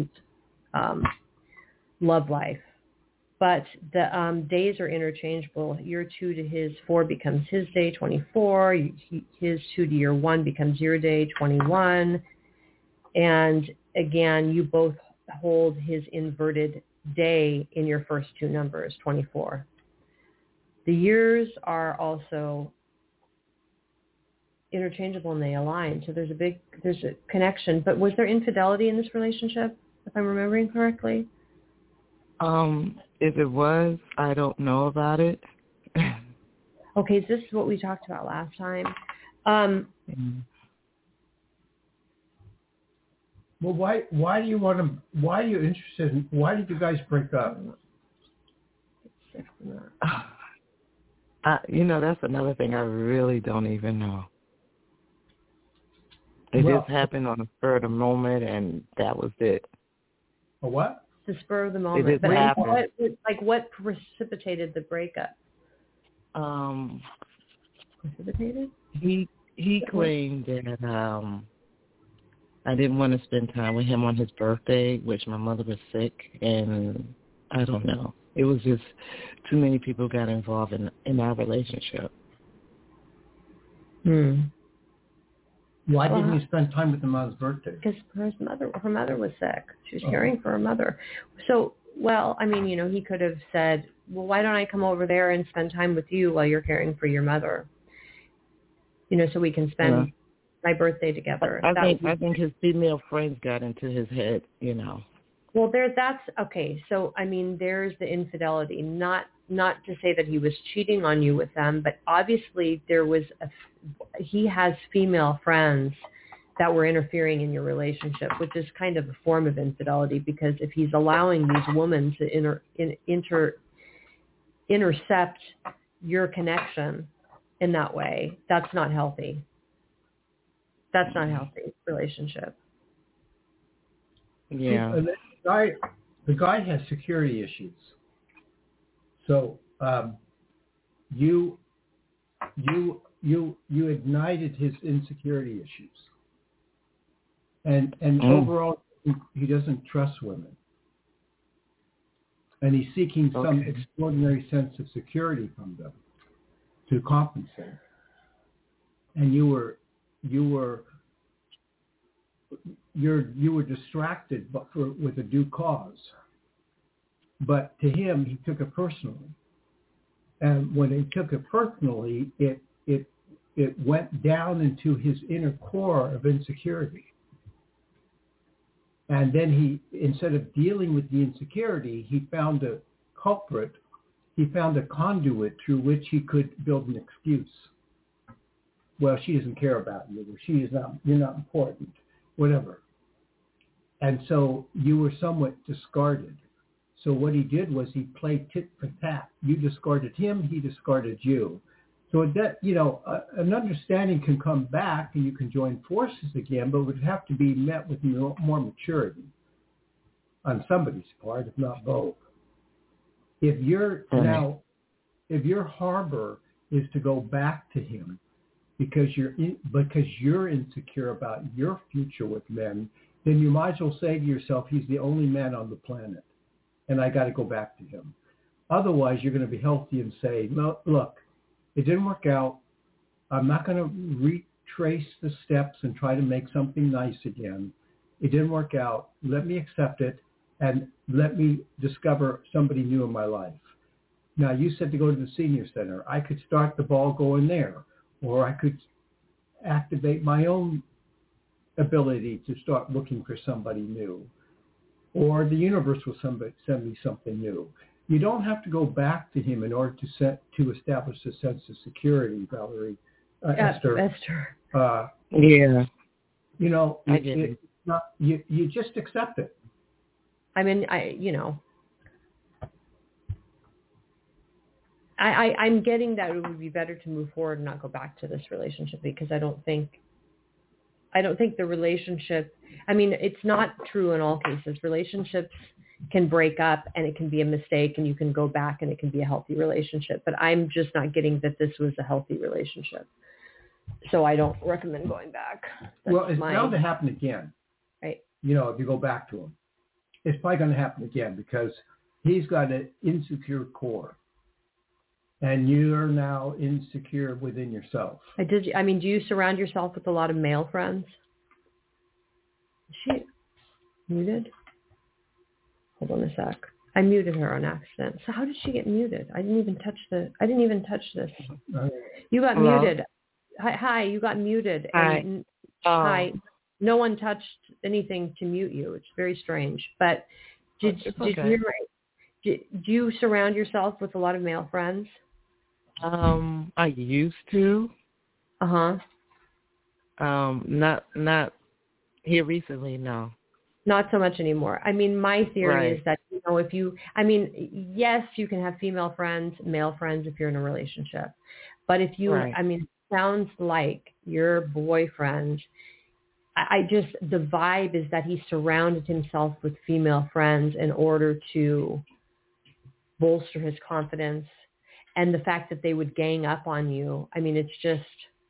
love life. But the days are interchangeable. Your 2 to his 4 becomes his day, 24. His 2 to your 1 becomes your day, 21. And again, you both hold his inverted day in your first 2 numbers, 24. The years are also interchangeable and they align. So there's a connection. But was there infidelity in this relationship, if I'm remembering correctly? If it was, I don't know about it. Okay, this is what we talked about last time. Well, why do you want to? Why are you interested in? Why did you guys break up? That's another thing I really don't even know. It just happened on the spur of the moment, and that was it. A what? The spur of the moment. It just happened. What precipitated the breakup? Precipitated? He claimed that I didn't want to spend time with him on his birthday, which my mother was sick, and I don't know. It was just too many people got involved in our relationship. Why didn't you spend time with him on his birthday? Because her mother was sick. She was caring for her mother. So, he could have said, well, why don't I come over there and spend time with you while you're caring for your mother? So we can spend my birthday together. I think his female friends got into his head, Well, that's okay. So, there's the infidelity. Not to say that he was cheating on you with them, but obviously he has female friends that were interfering in your relationship, which is kind of a form of infidelity, because if he's allowing these women to intercept your connection in that way, that's not healthy. That's not a healthy relationship. Yeah. The guy has security issues. So you ignited his insecurity issues, and overall he doesn't trust women, and he's seeking some extraordinary sense of security from them to compensate. And you were distracted, with a due cause. But to him, he took it personally. And when he took it personally, it went down into his inner core of insecurity. And then he, instead of dealing with the insecurity, he found a culprit. He found a conduit through which he could build an excuse. Well, she doesn't care about you. You're not important, whatever. And so you were somewhat discarded. So what he did was he played tit for tat. You discarded him, he discarded you. So an understanding can come back and you can join forces again, but it would have to be met with more maturity on somebody's part, if not both. If your harbor is to go back to him because you're insecure about your future with men, then you might as well say to yourself, he's the only man on the planet, and I got to go back to him. Otherwise, you're going to be healthy and say, no, look, it didn't work out. I'm not going to retrace the steps and try to make something nice again. It didn't work out. Let me accept it, and let me discover somebody new in my life. Now, you said to go to the senior center. I could start the ball going there, or I could activate my own ability to start looking for somebody new, or the universe will send me something new. You don't have to go back to him in order to establish a sense of security, Valerie. Esther. Yeah. It's not. You just accept it. I'm getting that it would be better to move forward and not go back to this relationship, because I don't think the relationship, it's not true in all cases. Relationships can break up and it can be a mistake and you can go back and it can be a healthy relationship. But I'm just not getting that this was a healthy relationship. So I don't recommend going back. It's bound to happen again. Right. If you go back to him, it's probably going to happen again because he's got an insecure core. And you're now insecure within yourself. Do you surround yourself with a lot of male friends? Is she muted? Hold on a sec. I muted her on accident. So how did she get muted? I didn't even touch this. You got muted. Hi, you got muted. Hi. Hi. No one touched anything to mute you. It's very strange. But did you hear Do you surround yourself with a lot of male friends? I used to. Uh-huh. Not here recently, no. Not so much anymore. I mean, my theory is Right. that, yes, you can have female friends, male friends if you're in a relationship. But if you, Right. it sounds like your boyfriend, the vibe is that he surrounded himself with female friends in order to bolster his confidence. And the fact that they would gang up on you, it's just,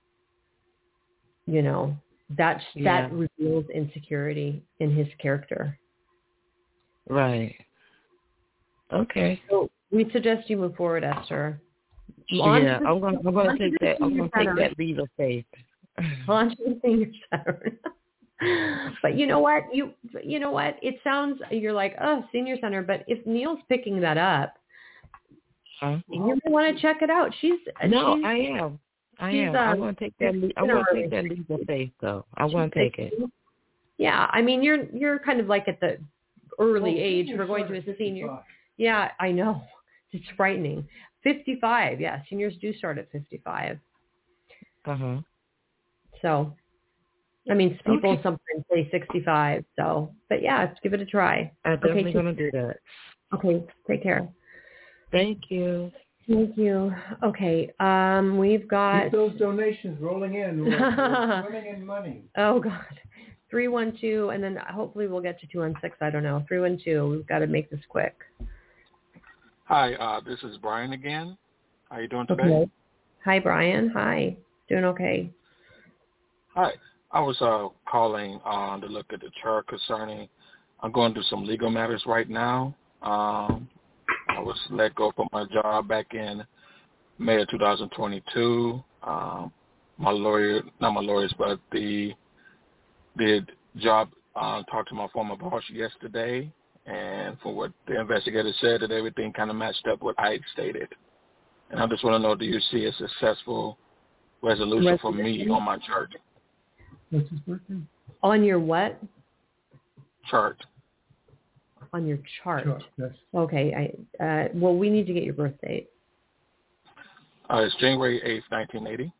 that reveals insecurity in his character. Right. Okay. So we suggest you move forward, Esther. Yeah, I'm gonna take that lead of faith. On to the senior center. But you know what? It sounds, you're like, oh, senior center. But if Neil's picking that up, you may want to check it out. I am. I want to take that lead. I want to take that lead of faith, though. I want to take it. Yeah, you're kind of like at the early age for going to a senior. Yeah, I know. It's frightening. 55. Yeah, seniors do start at 55. Uh-huh. So, people sometimes say 65. So, but yeah, let's give it a try. I'm definitely going to do that. Okay, take care. Thank you. Thank you. Okay, we've got... Keep those donations rolling in. We're swimming in money. Oh, God. 312, and then hopefully we'll get to 216. I don't know. 312. We've got to make this quick. Hi, this is Brian again. How are you doing today? Okay. Hi, Brian. Hi. Doing okay. Hi. I was calling to look at the chart concerning. I'm going through some legal matters right now. I was let go from my job back in May of 2022. Not my lawyers, but the job talked to my former boss yesterday, and from what the investigator said, that everything kind of matched up what I had stated. And I just want to know, do you see a successful resolution for me on my chart? What's his birthday? On your what? Chart. On your chart. Yes. Okay. Well, we need to get your birth date. It's January 8th, 1980.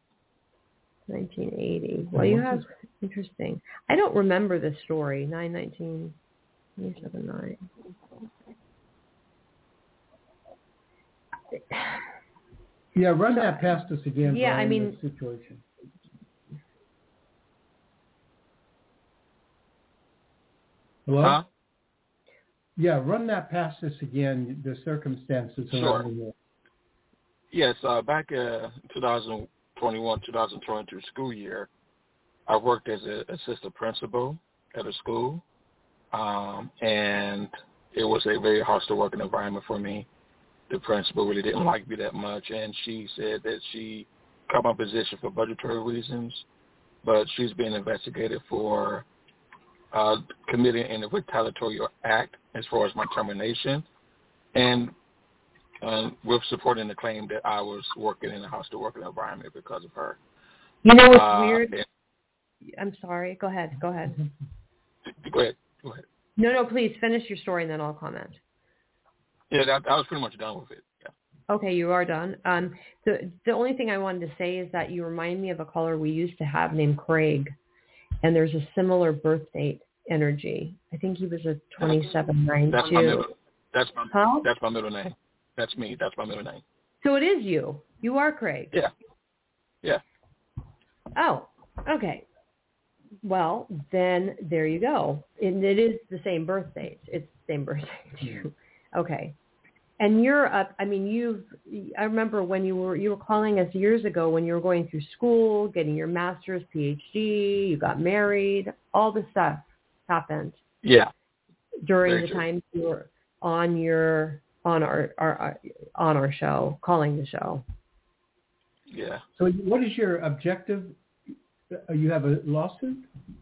1980. Well, you have... Interesting. I don't remember this story. 9/19, 27/9. Yeah, run that past us again. Yeah, Brian, the situation. Hello? Huh? Yeah, run that past us again, the circumstances surrounding it. Yes, back in 2021-2022 school year, I worked as an assistant principal at a school, and it was a very hostile working environment for me. The principal really didn't like me that much, and she said that she cut my position for budgetary reasons, but she's being investigated for committing a retaliatory act as far as my termination, and with supporting the claim that I was working in a hostile working environment because of her. You know what's weird? I'm sorry. Go ahead. Go ahead. No, please finish your story and then I'll comment. Yeah, I was pretty much done with it. Yeah. Okay, you are done. The only thing I wanted to say is that you remind me of a caller we used to have named Craig, and there's a similar birth date energy. I think he was a 2792. That's my middle name. That's me. That's my middle name. So it is you. You are Craig. Yeah. Oh, okay. Well, then there you go. And it is the same birth date. It's the same birth date. Okay. And you're up. I remember when you were calling us years ago when you were going through school, getting your master's, PhD, you got married, all this stuff happened. Yeah. During the time you were on our show, calling the show. Yeah. So what is your objective? You have a lawsuit?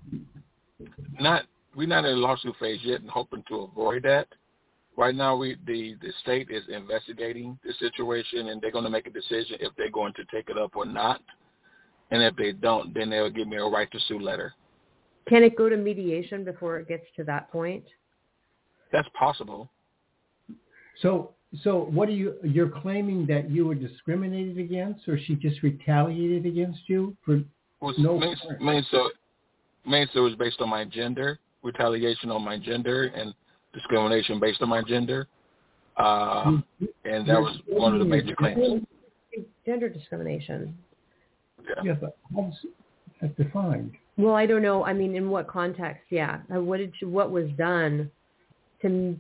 We're not in a lawsuit phase yet and hoping to avoid that. Right now, the state is investigating the situation, and they're going to make a decision if they're going to take it up or not. And if they don't, then they'll give me a right to sue letter. Can it go to mediation before it gets to that point? That's possible. So what you're claiming that you were discriminated against, or she just retaliated against you for no? Mainly so it was based on my gender, retaliation on my gender, and discrimination based on my gender. And that was one of the major claims. Gender discrimination. Yeah, but how's that defined? Well, I don't know. I mean, in what context? Yeah. What was done to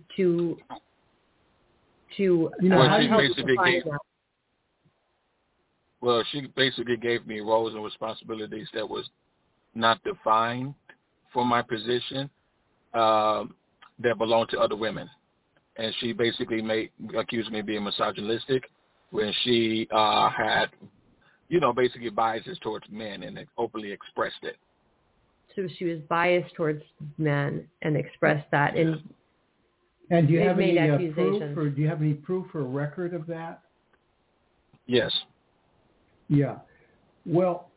she basically gave me roles and responsibilities that was not defined for my position, that belonged to other women. And she basically accused me of being misogynistic when she had, basically biases towards men and openly expressed it. So she was biased towards men and expressed that. Yes. And do you have any proof, or do you have any proof or record of that? Yes. Yeah. Well,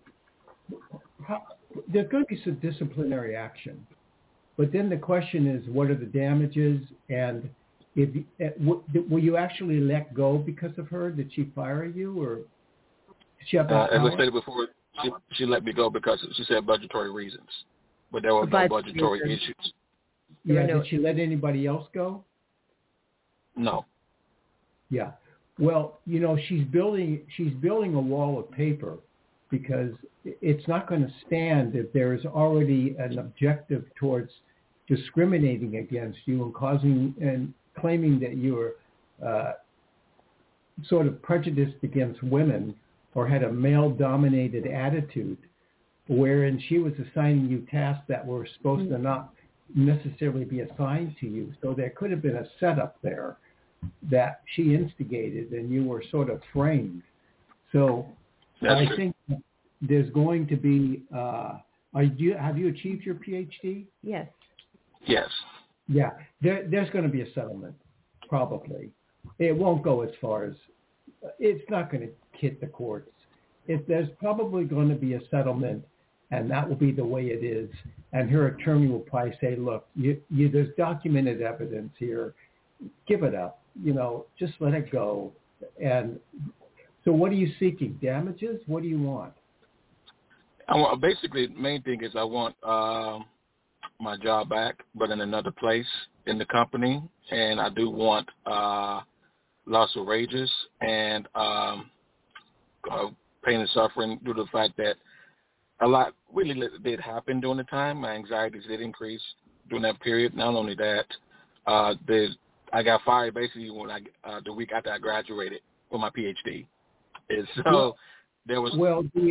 there's going to be some disciplinary action, but then the question is, what are the damages? And will you actually let go because of her? Did she fire you, or did she have that as power? I stated before, she let me go because she said budgetary reasons, but there were no budgetary issues. Yeah. Did she let anybody else go? No. Yeah. Well, she's building a wall of paper, because it's not going to stand if there's already an objective towards discriminating against you and claiming that you were sort of prejudiced against women or had a male-dominated attitude, wherein she was assigning you tasks that were supposed to not necessarily be assigned to you. So there could have been a setup there that she instigated, and you were sort of framed. So I think there's going to be, have you achieved your PhD? Yes. Yes. Yeah, there's going to be a settlement, probably. It won't go as far as, it's not going to hit the courts. There's probably going to be a settlement, and that will be the way it is. And her attorney will probably say, look, there's documented evidence here. Give it up. Just let it go. And so what are you seeking? Damages? What do you want? Basically, the main thing is I want my job back, but in another place in the company. And I do want loss of wages and pain and suffering due to the fact that a lot really did happen during the time. My anxieties did increase during that period. Not only that, I got fired basically when the week after I graduated with my PhD. And so there was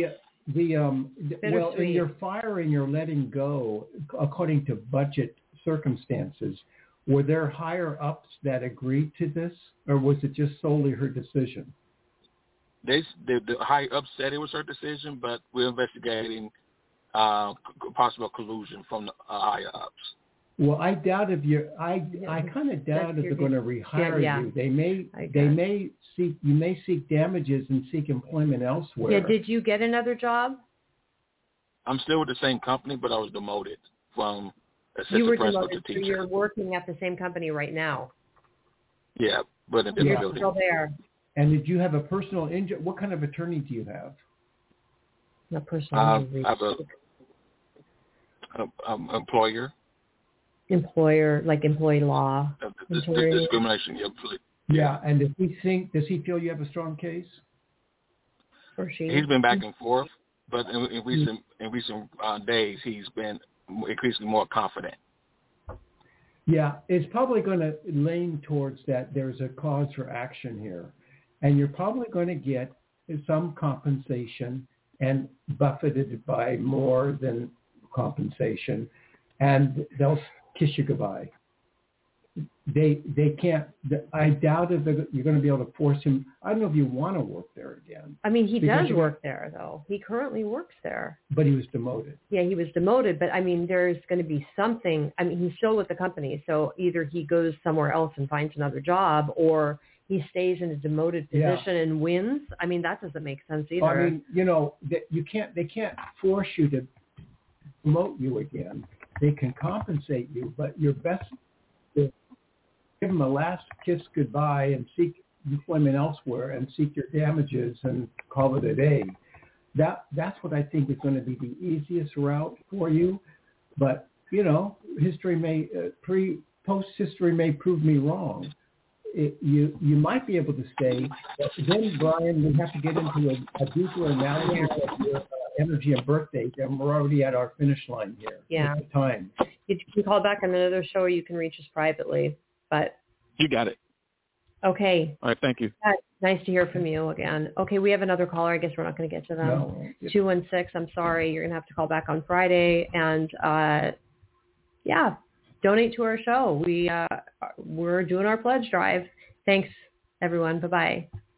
in your firing or letting go, according to budget circumstances, were there higher ups that agreed to this, or was it just solely her decision? The high ups said it was her decision, but we're investigating possible collusion from the higher ups. Well, I doubt I kind of doubt if they're going to rehire you. You may seek damages and seek employment elsewhere. Yeah. Did you get another job? I'm still with the same company, but I was demoted from assistant principal to teacher. So you're working at the same company right now. Yeah, but in a different building. Still there. And did you have a personal injury? What kind of attorney do you have? Not personal injury. I have a employer. Employer, like employee law. Discrimination. Yeah, and does he feel you have a strong case? Or she? He's been back and forth, but in recent days, he's been increasingly more confident. Yeah, it's probably going to lean towards that there's a cause for action here. And you're probably going to get some compensation and buffeted by more than compensation. And they'll kiss you goodbye. They can't. I doubt if you're going to be able to force him. I don't know if you want to work there again. I mean, he does work there, though. He currently works there. But he was demoted. Yeah, he was demoted. But, I mean, there's going to be something. I mean, he's still with the company. So either he goes somewhere else and finds another job, or he stays in a demoted position and wins. I mean, that doesn't make sense either. I mean, they can't force you to promote you again. They can compensate you, but your best give them a last kiss goodbye and seek employment elsewhere and seek your damages and call it a day. That's what I think is going to be the easiest route for you. But, history may, post-history may prove me wrong. You might be able to stay, but then, Brian, we have to get into a deeper analysis of your energy and birth date, and we're already at our finish line here. Yeah. With the time. You can call back on another show, or you can reach us privately. But You got it. Okay. All right, thank you. Nice to hear from you again. Okay, we have another caller. I guess we're not going to get to them. No. 216, I'm sorry. You're going to have to call back on Friday. And, donate to our show. We're doing our pledge drive. Thanks, everyone. Bye-bye.